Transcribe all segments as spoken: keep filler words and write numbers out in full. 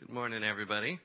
Good morning, everybody.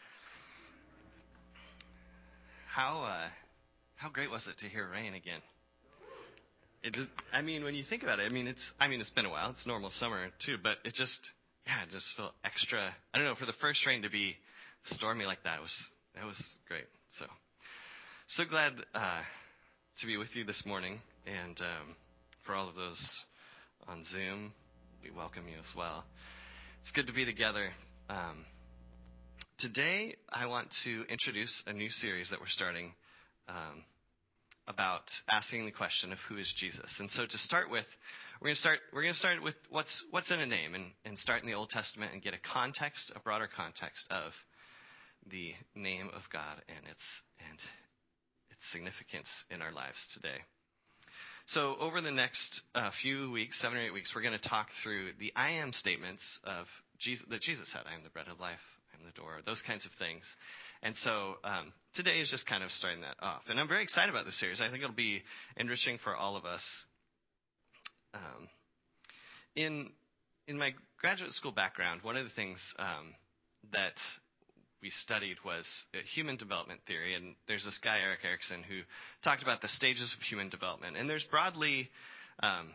How uh, how great was it to hear rain again? It just, I mean, when you think about it, I mean, it's, I mean, it's been a while. It's normal summer too, but it just, yeah, it just felt extra. I don't know, for the first rain to be stormy like that was that was great. So, so glad uh, to be with you this morning, and um, for all of those on Zoom, we welcome you as well. It's good to be together. Um, today, I want to introduce a new series that we're starting um, about asking the question of who is Jesus. And so, to start with, we're going to start. We're going to start with what's what's in a name, and, and start in the Old Testament and get a context, a broader context of the name of God and its and its significance in our lives today. So, over the next uh, few weeks, seven or eight weeks, we're going to talk through the I am statements of Jesus, that Jesus said. I am the bread of life. I am the door. Those kinds of things. And so um, today is just kind of starting that off. And I'm very excited about this series. I think it'll be enriching for all of us. Um, in in my graduate school background, one of the things um, that we studied was human development theory. And there's this guy, Erik Erikson, who talked about the stages of human development. And there's broadly um,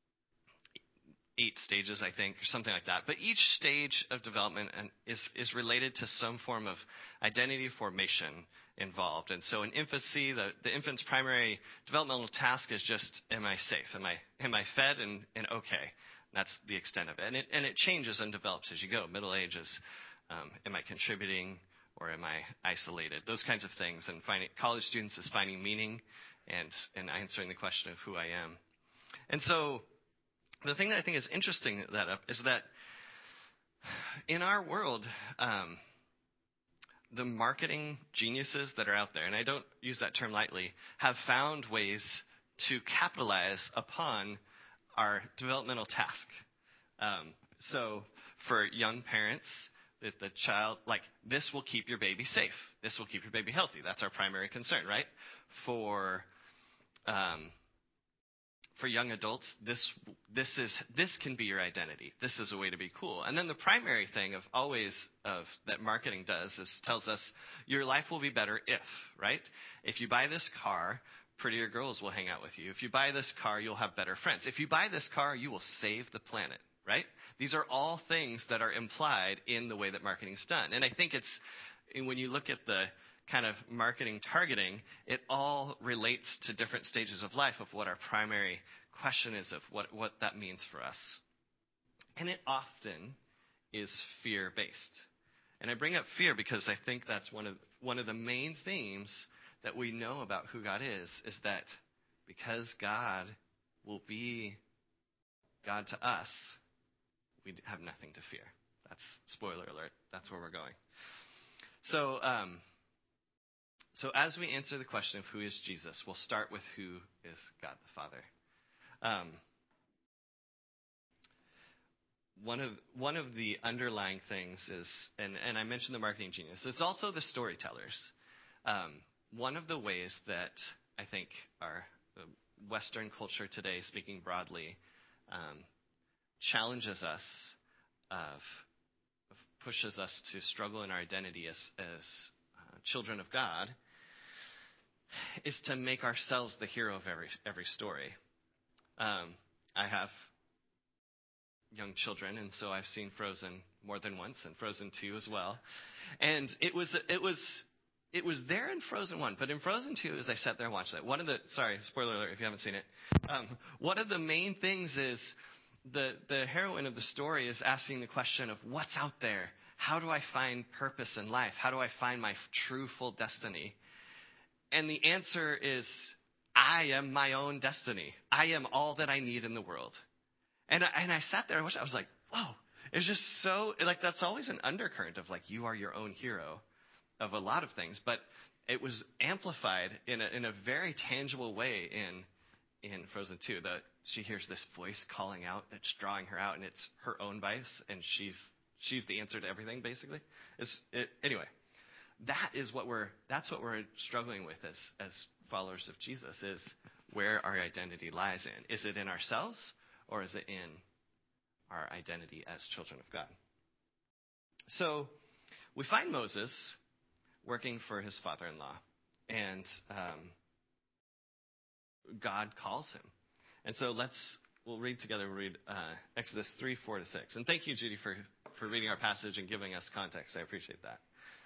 eight stages, I think, or something like that. But each stage of development is is related to some form of identity formation involved. And so in infancy, the, the infant's primary developmental task is just, am I safe? Am I am I fed and, and okay? That's the extent of it. And it and it changes and develops as you go. Middle age is, um, am I contributing or am I isolated? Those kinds of things. And finding, college students is finding meaning and, and answering the question of who I am. And so the thing that I think is interesting that up is that in our world, um, the marketing geniuses that are out there, and I don't use that term lightly, have found ways to capitalize upon our developmental task. Um, so for young parents, that the child, like, this will keep your baby safe. This will keep your baby healthy. That's our primary concern, right? For um, For young adults, this this is this can be your identity. This is a way to be cool. And then the primary thing of always of that marketing does is tells us your life will be better if, right? If you buy this car, prettier girls will hang out with you. If you buy this car, you'll have better friends. If you buy this car, you will save the planet, right? These are all things that are implied in the way that marketing is done. And I think it's when you look at the kind of marketing targeting, it all relates to different stages of life of what our primary question is of what, what that means for us. And it often is fear-based. And I bring up fear because I think that's one of one of the main themes that we know about who God is, is that because God will be God to us, we have nothing to fear. That's, spoiler alert, that's where we're going. So, um, So as we answer the question of who is Jesus, we'll start with who is God the Father. Um, one of one of the underlying things is, and, and I mentioned the marketing genius, it's also the storytellers. Um, one of the ways that I think our Western culture today, speaking broadly, um, challenges us, of, of pushes us to struggle in our identity as, as uh, children of God, is to make ourselves the hero of every every story. Um, I have young children, and so I've seen Frozen more than once, and Frozen two as well. And it was it was it was there in Frozen one, but in Frozen two, as I sat there and watched that, one of the sorry spoiler alert if you haven't seen it, um, one of the main things is the the heroine of the story is asking the question of what's out there. How do I find purpose in life? How do I find my true full destiny? And the answer is, I am my own destiny. I am all that I need in the world. And I, and I sat there and watched, I was like, whoa. It's just so, like, that's always an undercurrent of, like, you are your own hero of a lot of things. But it was amplified in a, in a very tangible way in in Frozen two. That she hears this voice calling out that's drawing her out, and it's her own voice, and she's she's the answer to everything, basically. It's, it, anyway. That is what we're, that's what we're struggling with as, as followers of Jesus, is where our identity lies in. Is it in ourselves, or is it in our identity as children of God? So we find Moses working for his father-in-law, and um, God calls him. And so let's, we'll read together, we'll read uh, Exodus three, four to six. And thank you, Judy, for, for reading our passage and giving us context. I appreciate that.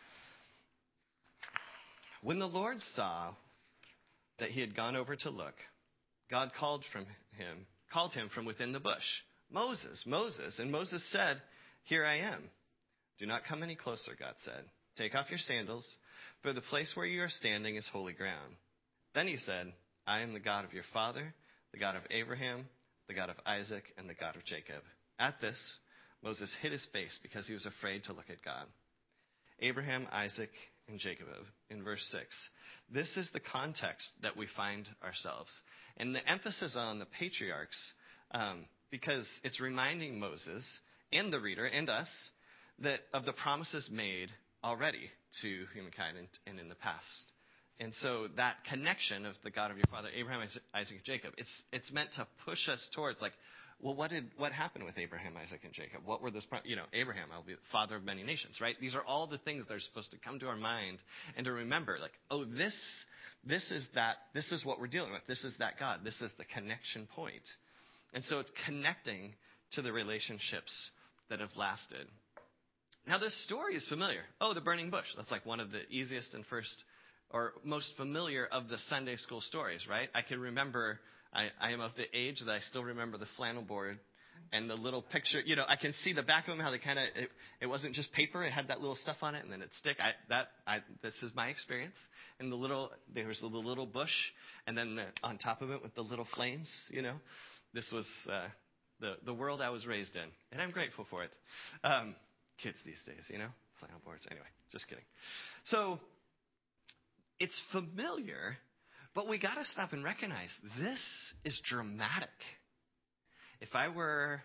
When the Lord saw that he had gone over to look, God called from him, called him from within the bush, Moses, Moses. And Moses said, here I am. Do not come any closer, God said. Take off your sandals, for the place where you are standing is holy ground. Then he said, I am the God of your father, the God of Abraham, the God of Isaac, and the God of Jacob. At this, Moses hid his face because he was afraid to look at God. Abraham, Isaac, and Jacob, in verse six. This is the context that we find ourselves. And the emphasis on the patriarchs, um, because it's reminding Moses and the reader and us that of the promises made already to humankind and, and in the past. And so that connection of the God of your father, Abraham, Isaac, and Jacob, it's it's meant to push us towards like, well, what did what happened with Abraham, Isaac, and Jacob? What were those, you know, Abraham, I'll be the father of many nations, right? These are all the things that are supposed to come to our mind and to remember, like, oh, this this is that, this is what we're dealing with. This is that God. This is the connection point. And so it's connecting to the relationships that have lasted. Now, this story is familiar. Oh, the burning bush. That's like one of the easiest and first or most familiar of the Sunday school stories, right? I can remember, I, I am of the age that I still remember the flannel board and the little picture. You know, I can see the back of them, how they kind of, it, it wasn't just paper. It had that little stuff on it, and then it'd stick. I, that, I, this is my experience. And the little, there was the little bush, and then the, on top of it with the little flames, you know. This was uh, the, the world I was raised in, and I'm grateful for it. Um, kids these days, you know, flannel boards. Anyway, just kidding. So it's familiar, but we got to stop and recognize this is dramatic. If I were,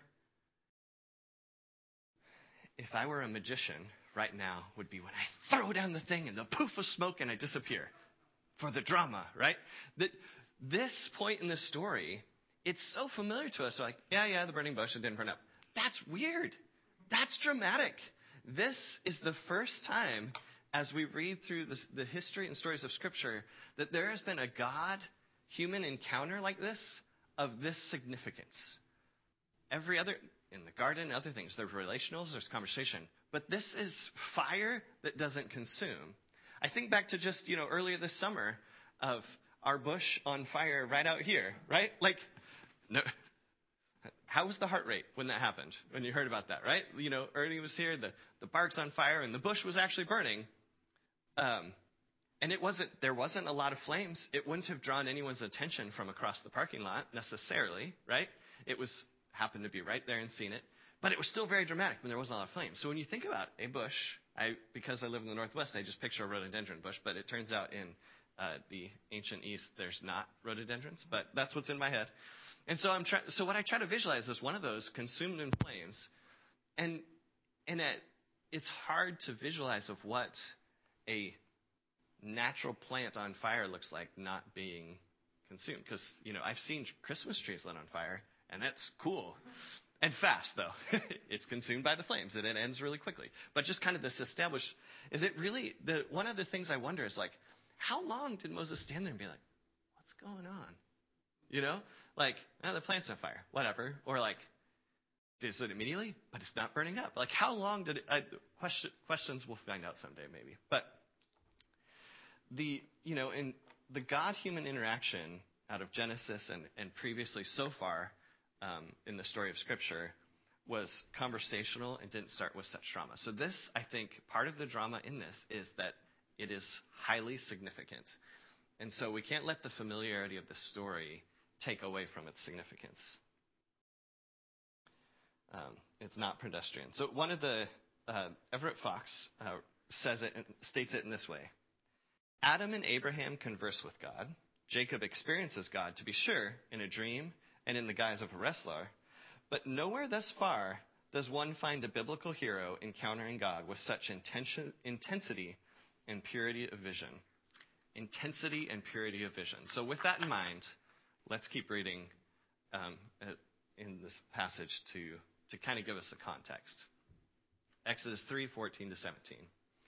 if I were a magician right now, would be when I throw down the thing and the poof of smoke and I disappear for the drama, right? That this point in the story, it's so familiar to us. We're like, yeah, yeah, the burning bush, it didn't burn up. That's weird. That's dramatic. This is the first time as we read through this, the history and stories of Scripture that there has been a God-human encounter like this of this significance. Every other, in the garden, other things, there's relationals, there's conversation. But this is fire that doesn't consume. I think back to just, you know, earlier this summer of our bush on fire right out here, right? Like, no. How was the heart rate when that happened, when you heard about that, right? You know, Ernie was here, the, the bark's on fire, and the bush was actually burning. Um, and it wasn't, there wasn't a lot of flames. It wouldn't have drawn anyone's attention from across the parking lot necessarily, right? It was, happened to be right there and seen it. But it was still very dramatic when there wasn't a lot of flames. So when you think about a bush, I, because I live in the Northwest, I just picture a rhododendron bush, but it turns out in uh, the ancient East, there's not rhododendrons, but that's what's in my head. And so I'm trying. So what I try to visualize is one of those consumed in flames, and and it, it's hard to visualize of what a natural plant on fire looks like not being consumed. Because you know I've seen Christmas trees lit on fire, and that's cool and fast though. It's consumed by the flames, and it ends really quickly. But just kind of this established. Is it really the one of the things I wonder is like, how long did Moses stand there and be like, what's going on? You know, like, oh, the plant's on fire, whatever. Or like, is it immediately? But it's not burning up. Like, how long did it, uh, question, questions we'll find out someday maybe. But the, you know, in the God-human interaction out of Genesis and, and previously so far um, in the story of Scripture was conversational and didn't start with such drama. So this, I think, part of the drama in this is that it is highly significant. And so we can't let the familiarity of the story take away from its significance. Um, it's not pedestrian. So one of the, uh, Everett Fox uh, says it, states it in this way. Adam and Abraham converse with God. Jacob experiences God, to be sure, in a dream and in the guise of a wrestler. But nowhere thus far does one find a biblical hero encountering God with such intention, intensity and purity of vision. Intensity and purity of vision. So with that in mind, let's keep reading um, in this passage to, to kind of give us a context. Exodus three, fourteen to seventeen.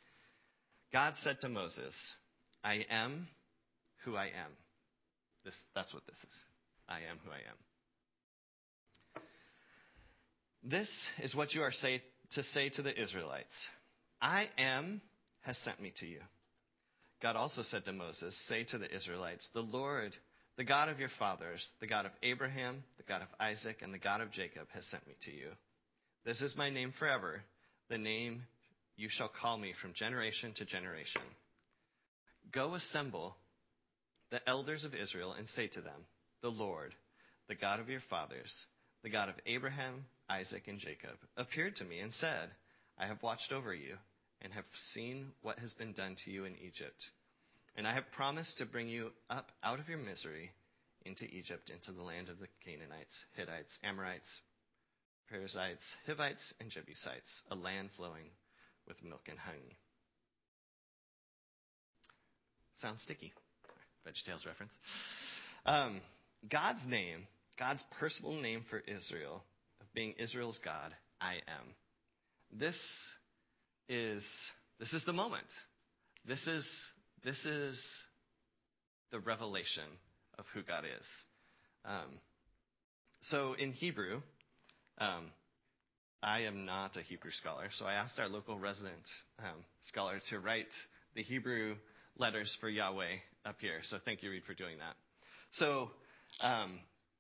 God said to Moses, I am who I am. This, that's what this is. I am who I am. This is what you are say, to say to the Israelites. I am has sent me to you. God also said to Moses, say to the Israelites, the Lord, the God of your fathers, the God of Abraham, the God of Isaac, and the God of Jacob has sent me to you. This is my name forever, the name you shall call me from generation to generation. Go assemble the elders of Israel and say to them, the Lord, the God of your fathers, the God of Abraham, Isaac, and Jacob, appeared to me and said, I have watched over you and have seen what has been done to you in Egypt. And I have promised to bring you up out of your misery into Egypt, into the land of the Canaanites, Hittites, Amorites, Perizzites, Hivites, and Jebusites, a land flowing with milk and honey. Sounds sticky. VeggieTales reference. Um, God's name, God's personal name for Israel, of being Israel's God, I am. This is this is the moment. This is this is the revelation of who God is. Um, so in Hebrew, um, I am not a Hebrew scholar, so I asked our local resident um, scholar to write the Hebrew letters for Yahweh up here. So thank you, Reed, for doing that. So um,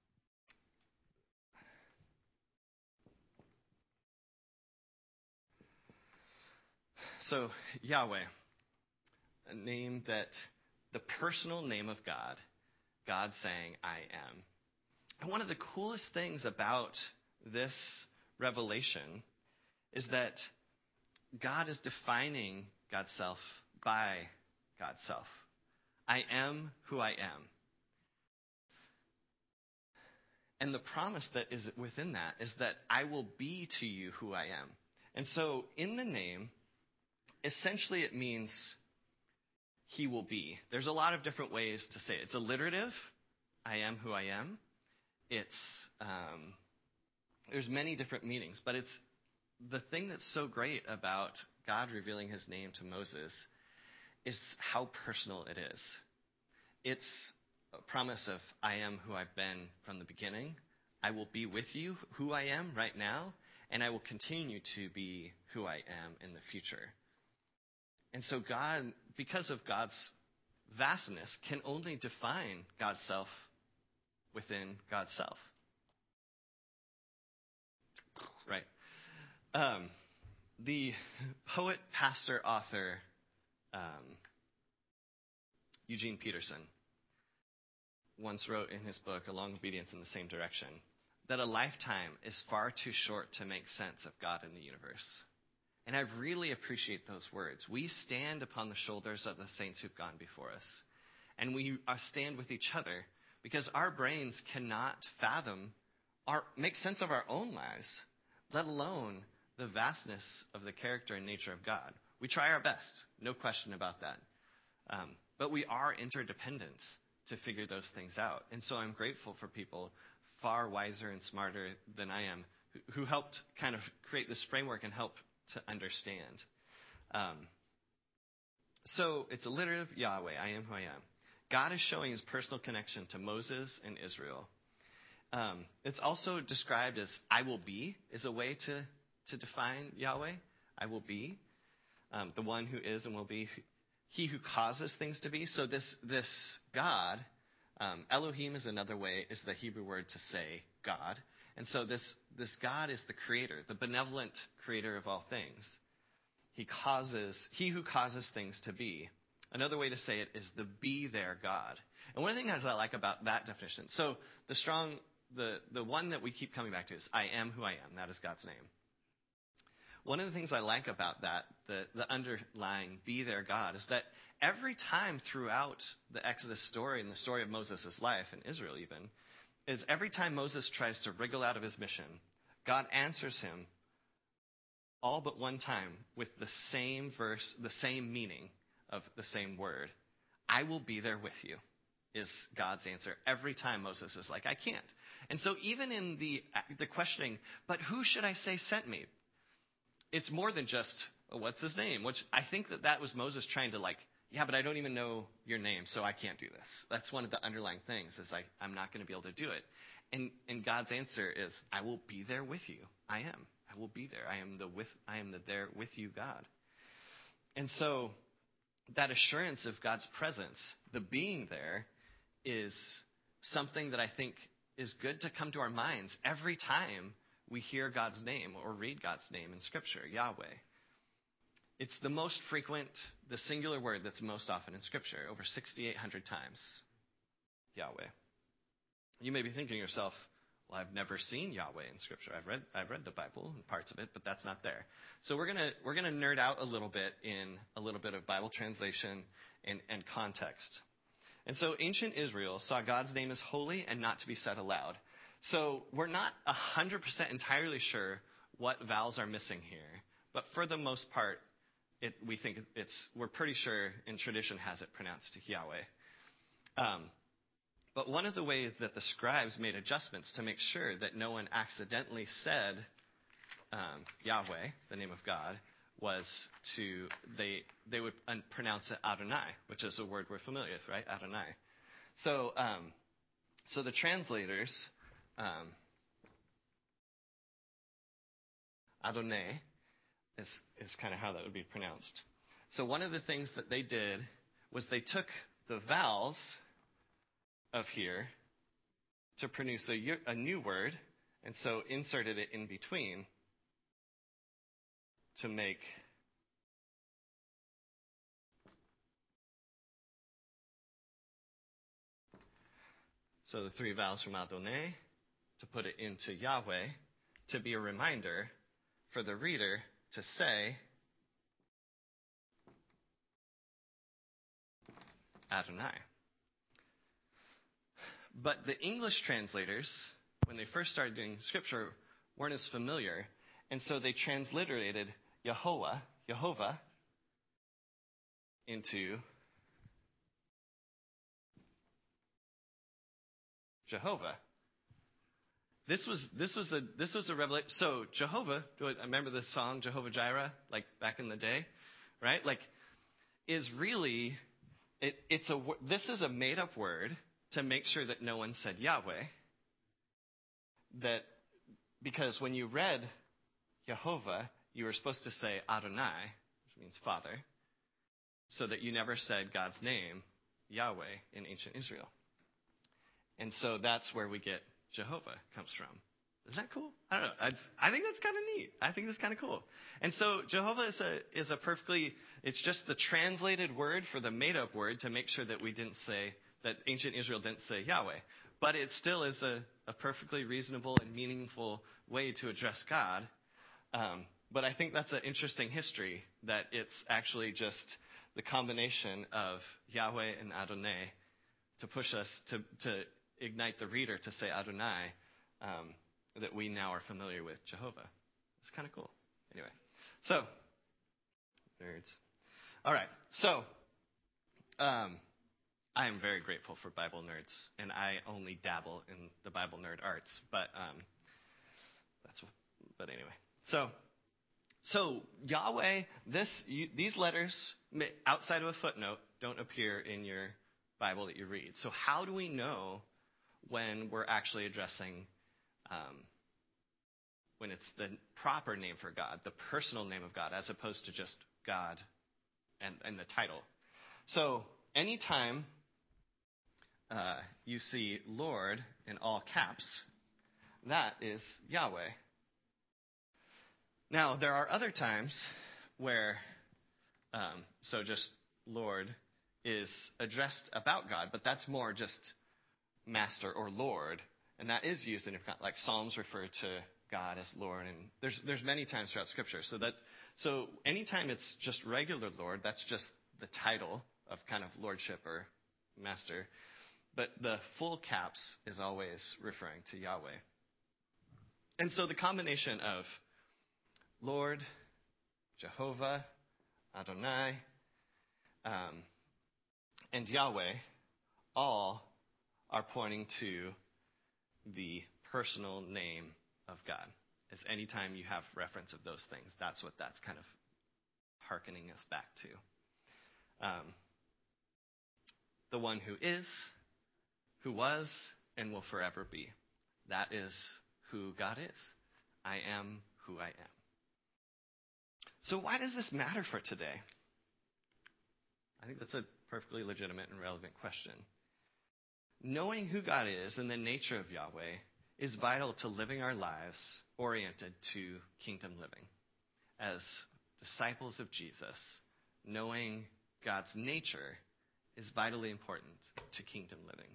so Yahweh, a name that the personal name of God, God saying, I am. And one of the coolest things about this revelation is that God is defining God's self by God's self. I am who I am. And the promise that is within that is that I will be to you who I am. And so in the name, essentially it means he will be. There's a lot of different ways to say it. It's alliterative. I am who I am. It's, um, there's many different meanings, but it's the thing that's so great about God revealing his name to Moses is how personal it is. It's a promise of I am who I've been from the beginning. I will be with you, who I am right now, and I will continue to be who I am in the future. And so God, because of God's vastness, can only define God's self within God's self. Right. Um, the poet, pastor, author, um, Eugene Peterson once wrote in his book, A Long Obedience in the Same Direction, that a lifetime is far too short to make sense of God in the universe. And I really appreciate those words. We stand upon the shoulders of the saints who've gone before us. And we stand with each other because our brains cannot fathom or make sense of our own lives, let alone the vastness of the character and nature of God. We try our best, no question about that. Um, but we are interdependent to figure those things out. And so I'm grateful for people far wiser and smarter than I am who, who helped kind of create this framework and help to understand. Um, so it's alliterative, Yahweh, I am who I am. God is showing his personal connection to Moses and Israel. Um, it's also described as I will be, is a way to, to define Yahweh. I will be, um, the one who is and will be, he who causes things to be. So this, this God, um, Elohim is another way, is the Hebrew word to say God. And so this, this God is the creator, the benevolent creator of all things. He causes, he who causes things to be. Another way to say it is the be there God. And one of the things I like about that definition, so the strong, the, the one that we keep coming back to is I am who I am. That is God's name. One of the things I like about that, the, the underlying be there God, is that every time throughout the Exodus story and the story of Moses' life, and Israel even, is every time Moses tries to wriggle out of his mission, God answers him all but one time with the same verse, the same meaning of the same word. I will be there with you is God's answer every time Moses is like, I can't. And so even in the, the questioning, but who should I say sent me? It's more than just, well, what's his name? Which I think that that was Moses trying to like, yeah, but I don't even know your name, so I can't do this. That's one of the underlying things is like, I'm not going to be able to do it. And, and God's answer is, I will be there with you. I am. I will be there. I am the with, I am the there with you God. And so that assurance of God's presence, the being there, is something that I think is good to come to our minds every time we hear God's name or read God's name in Scripture, Yahweh. It's the most frequent, the singular word that's most often in Scripture, over six thousand eight hundred times, Yahweh. You may be thinking to yourself, well, I've never seen Yahweh in Scripture. I've read I've read the Bible and parts of it, but that's not there. So we're gonna we're gonna nerd out a little bit in a little bit of Bible translation and, and context. And so ancient Israel saw God's name as holy and not to be said aloud. So we're not one hundred percent entirely sure what vowels are missing here, but for the most part, it, we think it's we're pretty sure, and tradition has it pronounced Yahweh. Um, But one of the ways that the scribes made adjustments to make sure that no one accidentally said um, Yahweh, the name of God, was to, they they would un- pronounce it Adonai, which is a word we're familiar with, right? Adonai. So, um, so the translators, um, Adonai is, is kind of how that would be pronounced. So one of the things that they did was they took the vowels of here to produce a, a new word, and so inserted it in between to make so the three vowels from Adonai, to put it into Yahweh, to be a reminder for the reader to say Adonai. But the English translators, when they first started doing Scripture, weren't as familiar, and so they transliterated Yehovah, Yehovah, into Jehovah. This was this was a this was a revelation. So Jehovah, do I remember the song Jehovah Jireh, like back in the day, right? Like, is really it, it's a this is a made up word to make sure that no one said Yahweh. That because when you read Yehovah, you were supposed to say Adonai, which means Father, so that you never said God's name, Yahweh, in ancient Israel. And so that's where we get Jehovah comes from. Is that cool? I don't know. I, just, I think that's kind of neat. I think that's kind of cool. And so Jehovah is a is a perfectly, it's just the translated word for the made up word to make sure that we didn't say, that ancient Israel didn't say Yahweh. But it still is a, a perfectly reasonable and meaningful way to address God. Um, but I think that's an interesting history, that it's actually just the combination of Yahweh and Adonai to push us to, to ignite the reader to say Adonai, um, that we now are familiar with Jehovah. It's kind of cool. Anyway, so, nerds. All right, so um, I am very grateful for Bible nerds, and I only dabble in the Bible nerd arts, but um, that's what, but anyway. So, so Yahweh, this you, these letters outside of a footnote don't appear in your Bible that you read. So how do we know when we're actually addressing, um, when it's the proper name for God, the personal name of God, as opposed to just God and, and the title? So anytime uh, you see Lord in all caps, that is Yahweh. Now, there are other times where, um, so just Lord is addressed about God, but that's more just Master or Lord, and that is used in like Psalms refer to God as Lord, and there's there's many times throughout Scripture. So that so anytime it's just regular Lord, that's just the title of kind of lordship or master, but the full caps is always referring to Yahweh. And so the combination of Lord, Jehovah, Adonai, um, and Yahweh all are pointing to the personal name of God. As anytime you have reference of those things, that's what that's kind of hearkening us back to. Um, the one who is, who was, and will forever be. That is who God is. I am who I am. So why does this matter for today? I think that's a perfectly legitimate and relevant question. Knowing who God is and the nature of Yahweh is vital to living our lives oriented to kingdom living. As disciples of Jesus, knowing God's nature is vitally important to kingdom living.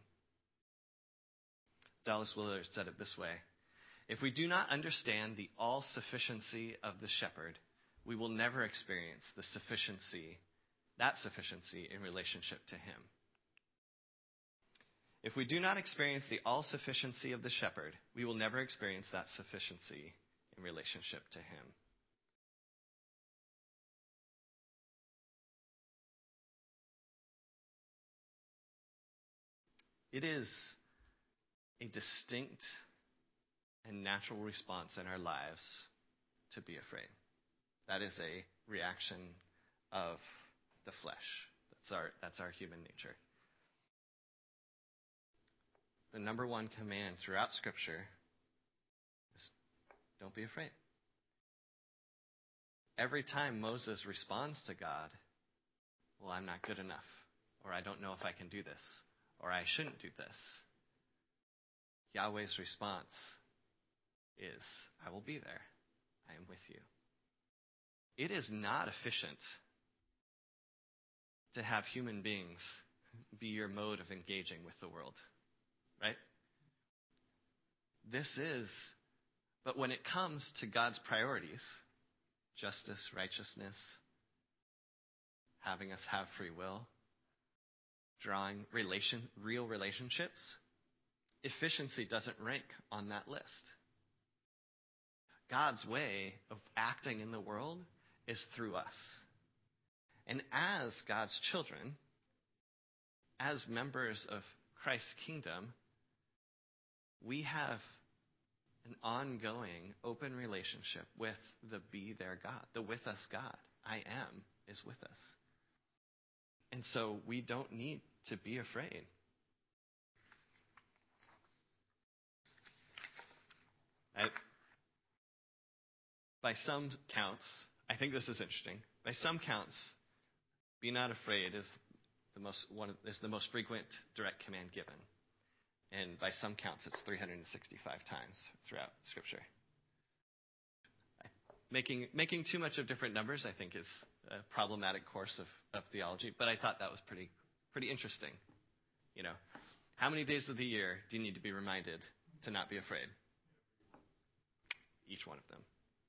Dallas Willard said it this way: if we do not understand the all-sufficiency of the shepherd, we will never experience the sufficiency, that sufficiency in relationship to him. If we do not experience the all-sufficiency of the shepherd, we will never experience that sufficiency in relationship to him. It is a distinct and natural response in our lives to be afraid. That is a reaction of the flesh. That's our, that's our human nature. The number one command throughout Scripture is don't be afraid. Every time Moses responds to God, well, I'm not good enough, or I don't know if I can do this, or I shouldn't do this, Yahweh's response is, I will be there. I am with you. It is not efficient to have human beings be your mode of engaging with the world, right? This is, but when it comes to God's priorities, justice, righteousness, having us have free will, drawing relation, real relationships, efficiency doesn't rank on that list. God's way of acting in the world is through us. And as God's children, as members of Christ's kingdom, we have an ongoing, open relationship with the be there God, the with us God. I am is with us. And so we don't need to be afraid. I, by some counts, I think this is interesting. By some counts, be not afraid is the most one of, is the most frequent direct command given. And by some counts, it's three hundred sixty-five times throughout Scripture. Making making too much of different numbers, I think, is a problematic course of, of theology. But I thought that was pretty pretty interesting. You know, how many days of the year do you need to be reminded to not be afraid? Each one of them.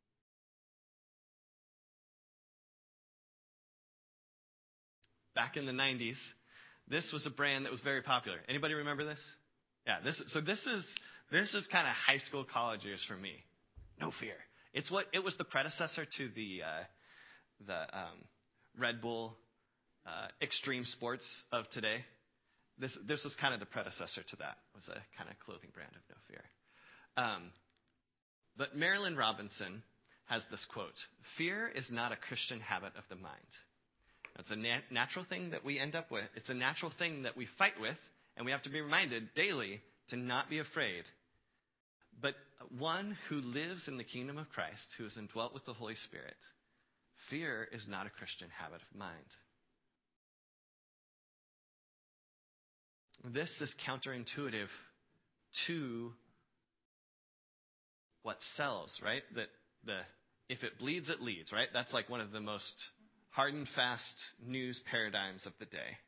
Back in the nineties, this was a brand that was very popular. Anybody remember this? Yeah, this so this is this is kind of high school, college years for me. No fear. It's what it was the predecessor to the uh, the um, Red Bull uh, Extreme Sports of today. This this was kind of the predecessor to that. It was a kind of clothing brand of no fear. Um, but Marilyn Robinson has this quote: "Fear is not a Christian habit of the mind. It's a nat- natural thing that we end up with. It's a natural thing that we fight with, and we have to be reminded daily to not be afraid. But one who lives in the kingdom of Christ, who is indwelt with the Holy Spirit, fear is not a Christian habit of mind." This is counterintuitive to what sells, right? That the if it bleeds, it leads, right? That's like one of the most hard and fast news paradigms of the day.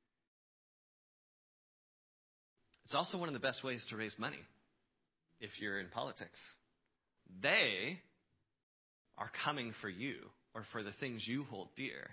It's also one of the best ways to raise money if you're in politics. They are coming for you or for the things you hold dear.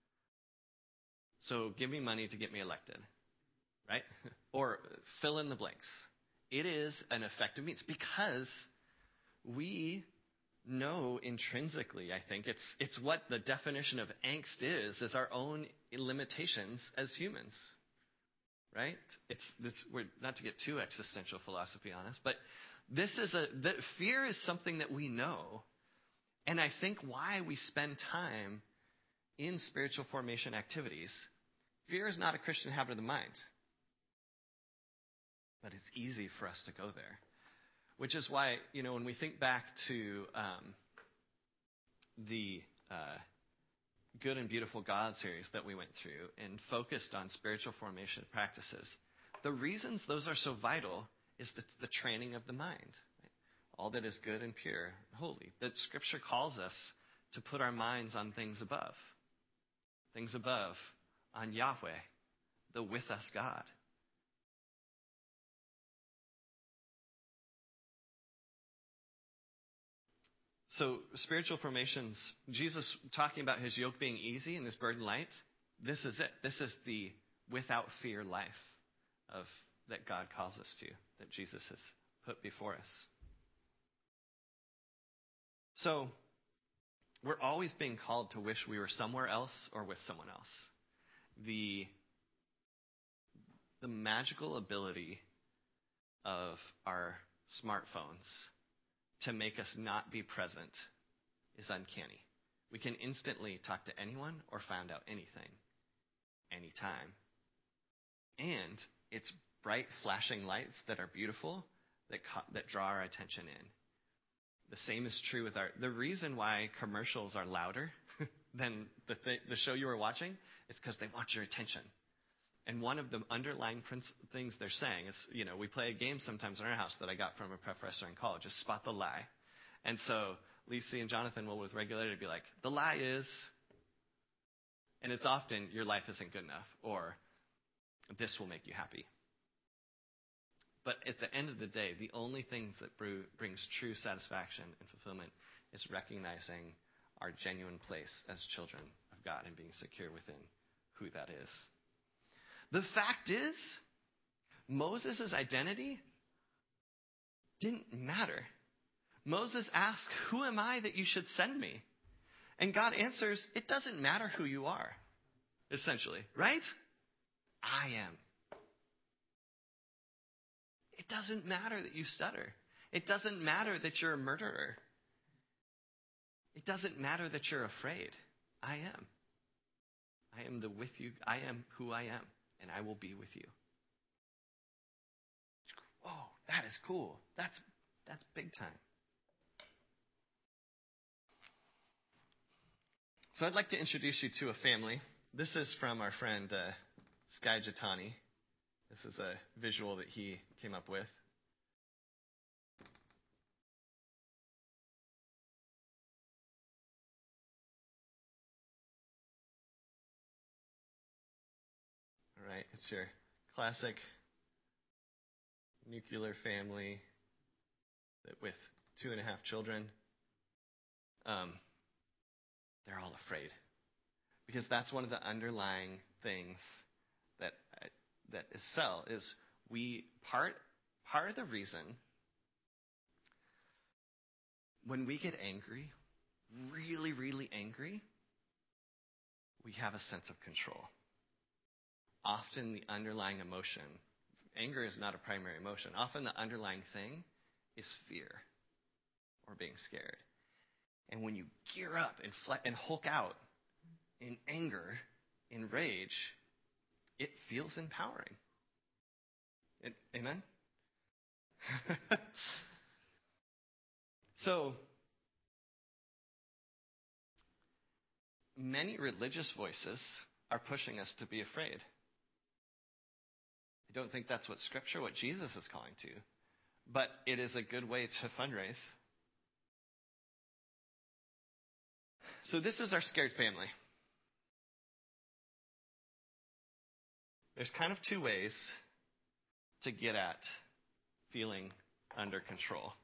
So give me money to get me elected, right? Or fill in the blanks. It is an effective means because we know intrinsically, I think, it's it's what the definition of angst is, is our own limitations as humans, right? It's this. We're not to get too existential philosophy on us, but this is a that fear is something that we know, and I think why we spend time in spiritual formation activities, fear is not a Christian habit of the mind. But it's easy for us to go there. Which is why, you know, when we think back to um, the uh, Good and Beautiful God series that we went through and focused on spiritual formation practices, the reasons those are so vital is the, the training of the mind. Right? All that is good and pure, holy. That Scripture calls us to put our minds on things above. Things above, on Yahweh, the with us God. So spiritual formations, Jesus talking about his yoke being easy and his burden light, this is it. This is the without fear life of that God calls us to, that Jesus has put before us. So we're always being called to wish we were somewhere else or with someone else. The, the magical ability of our smartphones to make us not be present is uncanny. We can instantly talk to anyone or find out anything, anytime. And it's bright flashing lights that are beautiful that ca- that draw our attention in. The same is true with our... The reason why commercials are louder than the, th- the show you were watching is because they want your attention. And one of the underlying princ- things they're saying is, you know, we play a game sometimes in our house that I got from a professor in college, just spot the lie. And so Lisa and Jonathan will with regularity be like, the lie is, and it's often your life isn't good enough, or this will make you happy. But at the end of the day, the only thing that br- brings true satisfaction and fulfillment is recognizing our genuine place as children of God and being secure within who that is. The fact is, Moses' identity didn't matter. Moses asked, who am I that you should send me? And God answers, it doesn't matter who you are, essentially, right? I am. It doesn't matter that you stutter. It doesn't matter that you're a murderer. It doesn't matter that you're afraid. I am. I am the with you. I am who I am, and I will be with you. Oh, that is cool. That's that's big time. So I'd like to introduce you to a family. This is from our friend uh, Sky Jatani. This is a visual that he came up with. All right, it's your classic nuclear family with two and a half children. Um, they're all afraid because that's one of the underlying things that that is cell is we part part of the reason when we get angry, really, really angry, we have a sense of control. Often the underlying emotion, anger is not a primary emotion. Often the underlying thing is fear or being scared. And when you gear up and, fle- and hulk out in anger, in rage, it feels empowering. It, amen? So, many religious voices are pushing us to be afraid. I don't think that's what Scripture, what Jesus is calling to. But it is a good way to fundraise. So this is our scared family. There's kind of two ways to get at feeling under control.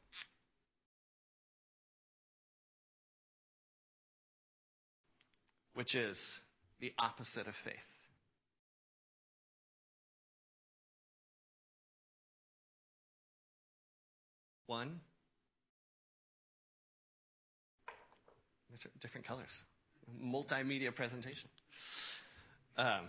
Which is the opposite of faith. One, different colors, multimedia presentation. Um,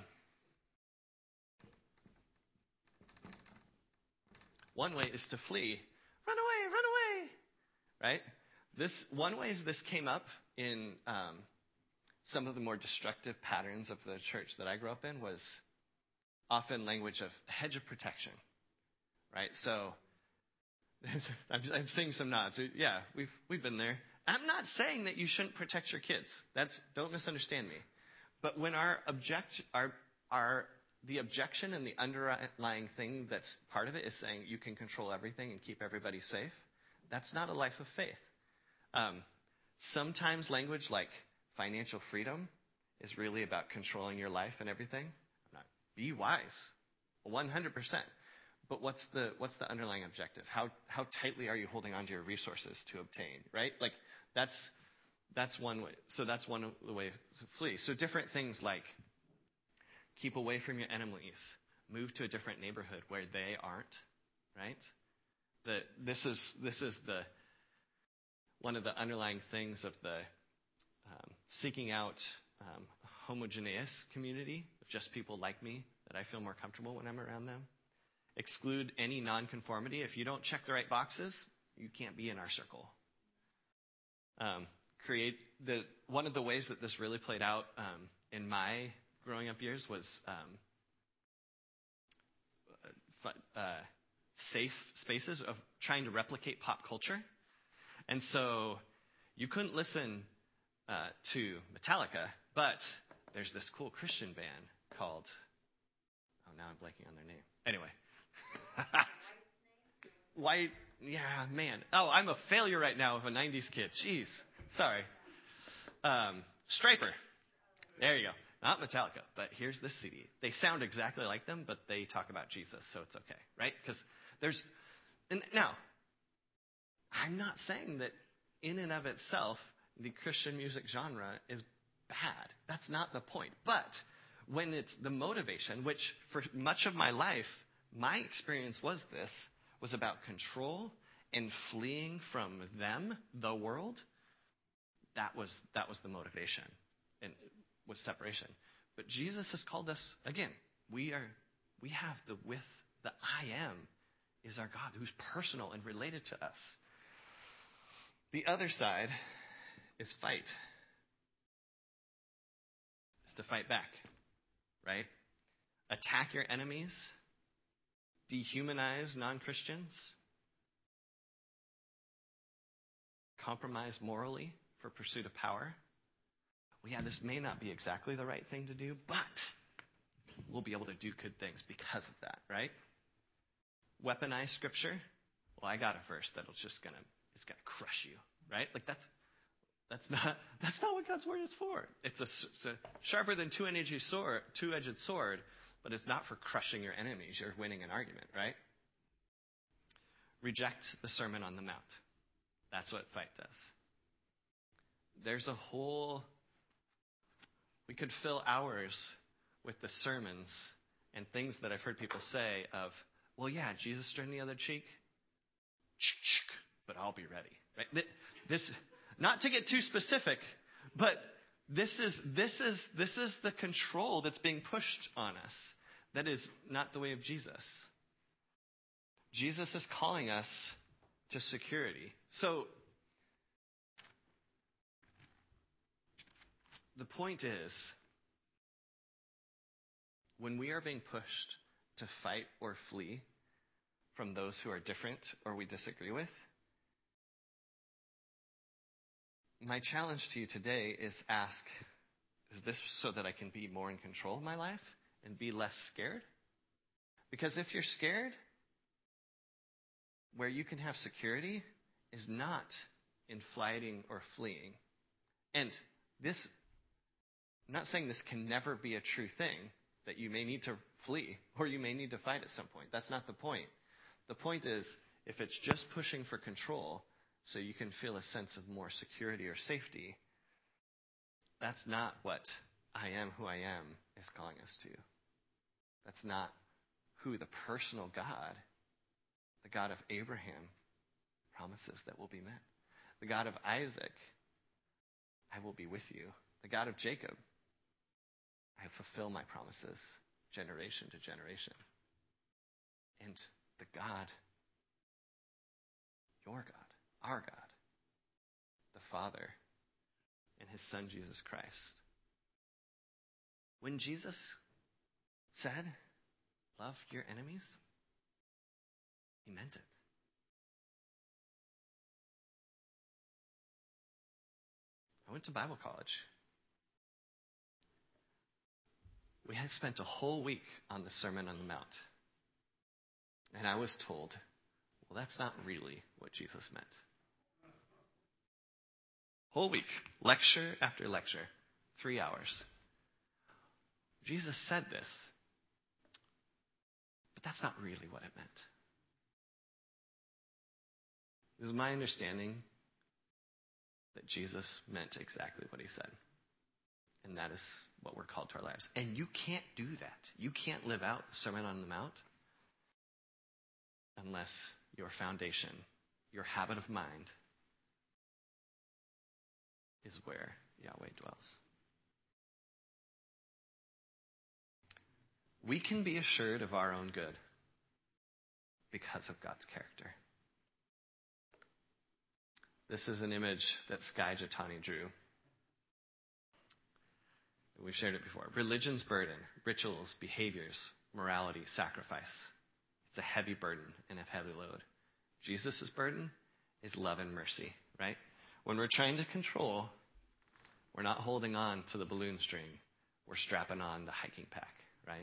one way is to flee. Run away, run away, right? This one way is this came up in um, some of the more destructive patterns of the church that I grew up in was often language of hedge of protection, right? So I'm, I'm seeing some nods. Yeah, we've we've been there. I'm not saying that you shouldn't protect your kids. That's don't misunderstand me. But when our object our our the objection and the underlying thing that's part of it is saying you can control everything and keep everybody safe, that's not a life of faith. Um, sometimes language like financial freedom is really about controlling your life and everything. I'm not, be wise, one hundred percent. But what's the what's the underlying objective? How how tightly are you holding onto your resources to obtain, right? Like that's that's one way. So that's one of the ways to flee. So different things like keep away from your enemies, move to a different neighborhood where they aren't, right? The this is this is the one of the underlying things of the um, seeking out um, homogeneous community of just people like me that I feel more comfortable when I'm around them. Exclude any nonconformity. If you don't check the right boxes, you can't be in our circle. Um, create the one of the ways that this really played out um, in my growing up years was um, uh, safe spaces of trying to replicate pop culture. And so you couldn't listen uh, to Metallica, but there's this cool Christian band called, oh, now I'm blanking on their name. Anyway. White, yeah, man. Oh, I'm a failure right now of a nineties kid. Jeez. Sorry. Um, Stryper. There you go. Not Metallica, but here's this C D. They sound exactly like them, but they talk about Jesus, so it's okay, right? Because there's, and now, I'm not saying that in and of itself, the Christian music genre is bad. That's not the point. But when it's the motivation, which for much of my life, my experience was this, was about control and fleeing from them, the world. That was that was the motivation, and was separation. But Jesus has called us again. We are we have the with the I am is our God who's personal and related to us. The other side is fight. It's to fight back, right? Attack your enemies. Dehumanize non-Christians. Compromise morally for pursuit of power. Well, yeah, this may not be exactly the right thing to do, but we'll be able to do good things because of that, right? Weaponize scripture. Well, I got a verse that'll just gonna it's gonna crush you, right? Like that's that's not that's not what God's word is for. It's a, it's a sharper than two-edged sword, two-edged sword, but it's not for crushing your enemies. You're winning an argument, right? Reject the Sermon on the Mount. That's what fight does. There's a whole, we could fill hours with the sermons and things that I've heard people say of, well, yeah, Jesus turned the other cheek, but I'll be ready. Right? This, not to get too specific, but this is this is this is the control that's being pushed on us. That is not the way of Jesus. Jesus is calling us to security. So the point is, when we are being pushed to fight or flee from those who are different or we disagree with, my challenge to you today is ask, is this so that I can be more in control of my life and be less scared? Because if you're scared, where you can have security is not in flighting or fleeing. And this, I'm not saying this can never be a true thing, that you may need to flee or you may need to fight at some point. That's not the point. The point is, if it's just pushing for control so you can feel a sense of more security or safety, that's not what I am who I am is calling us to. That's not who the personal God, the God of Abraham, promises that will be met. The God of Isaac, I will be with you. The God of Jacob, I fulfill my promises generation to generation. And the God, your God, our God, the Father, and his Son, Jesus Christ, when Jesus said, love your enemies, he meant it. I went to Bible college. We had spent a whole week on the Sermon on the Mount. And I was told, well, that's not really what Jesus meant. Whole week, lecture after lecture, three hours. Jesus said this, but that's not really what it meant. It is my understanding that Jesus meant exactly what he said. And that is what we're called to our lives. And you can't do that. You can't live out the Sermon on the Mount unless your foundation, your habit of mind, is where Yahweh dwells. We can be assured of our own good because of God's character. This is an image that Skye Jitani drew. We've shared it before. Religion's burden, rituals, behaviors, morality, sacrifice. It's a heavy burden and a heavy load. Jesus' burden is love and mercy, right? When we're trying to control, we're not holding on to the balloon string. We're strapping on the hiking pack, right?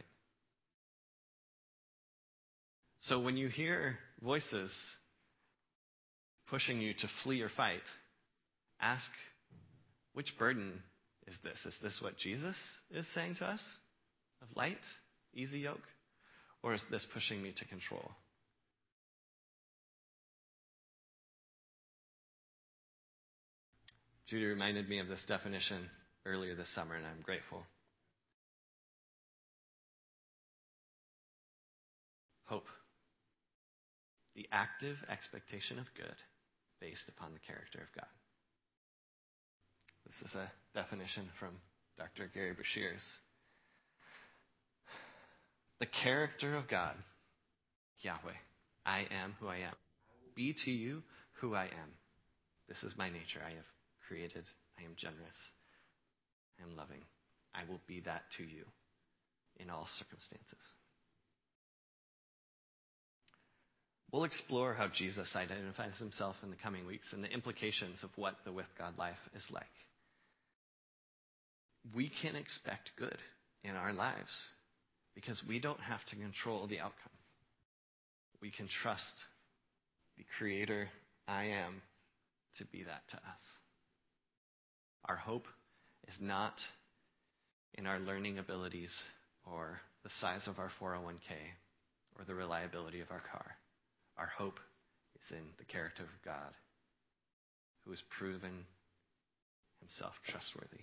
So when you hear voices pushing you to flee or fight, ask, which burden is this? Is this what Jesus is saying to us? Of light, easy yoke? Or is this pushing me to control? Judy reminded me of this definition earlier this summer, and I'm grateful. Hope. The active expectation of good based upon the character of God. This is a definition from Doctor Gary Breshears. The character of God, Yahweh, I am who I am. Be to you who I am. This is my nature. I have created. I am generous. I am loving. I will be that to you in all circumstances. We'll explore how Jesus identifies himself in the coming weeks and the implications of what the with God life is like. We can expect good in our lives because we don't have to control the outcome. We can trust the Creator, I am, to be that to us. Our hope is not in our learning abilities or the size of our four oh one k or the reliability of our car. Our hope is in the character of God, who has proven himself trustworthy.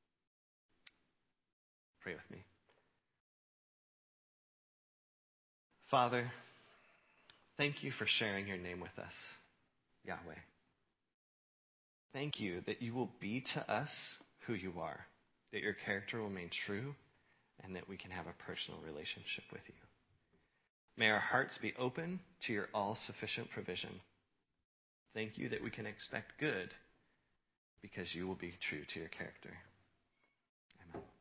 Pray with me. Father, thank you for sharing your name with us, Yahweh. Thank you that you will be to us who you are, that your character will remain true, and that we can have a personal relationship with you. May our hearts be open to your all-sufficient provision. Thank you that we can expect good because you will be true to your character. Amen.